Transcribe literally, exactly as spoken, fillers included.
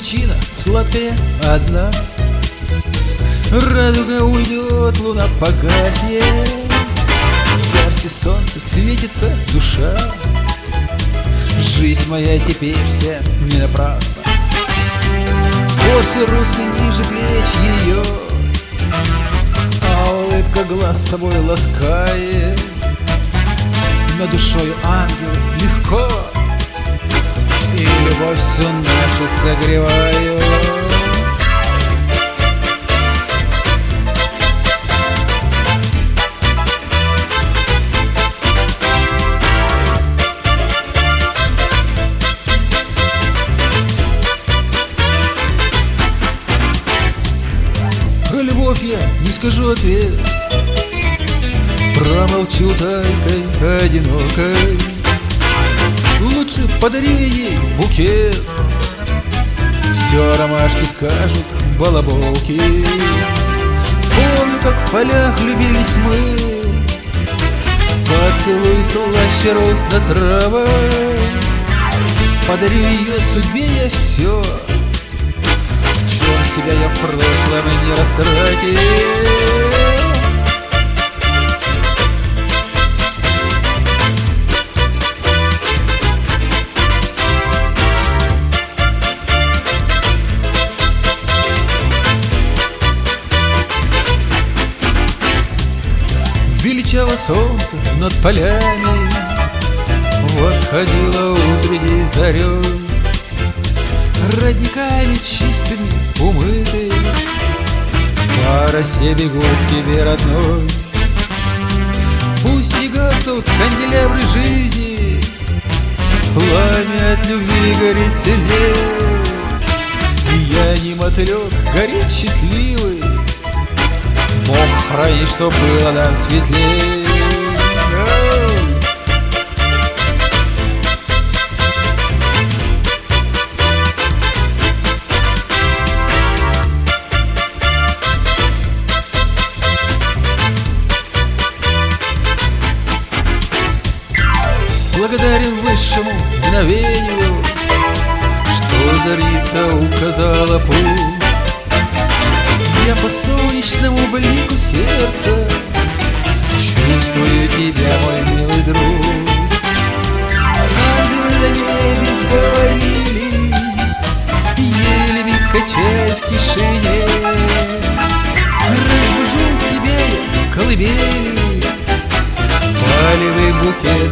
причина сладкая одна. Радуга уйдет, луна погаснет, ярче солнца светится душа. Жизнь моя теперь вся не напрасна. Косы русые ниже плеч ее, а улыбка глаз с собой ласкает. Но душою ангел легко, и любовь всю нашу согревает. Про любовь я не скажу ответ, промолчу только одинокой. Лучше подари ей букет, все ромашки скажут балаболки. Помню, как в полях любились мы, поцелуй слаще роз на травах. Подарю ее судьбе я все, в чем себя я в прошлом не растратил. Величаво солнце над полями восходило утренней зарей, родниками чистыми умытый по росе бегу к тебе, родной. Пусть не гаснут канделябры жизни, пламя от любви горит сильнее. И я не мотылек, горит счастливый, Бог храни, чтоб было нам светлее. Благодарен высшему мгновению, что зорница указала путь. Я по солнечному блику сердца чувствую тебя, мой милый друг. Ангелы на небе сговорились, елями качая в тишине. Разбужу тебя я в колыбели, палевый букет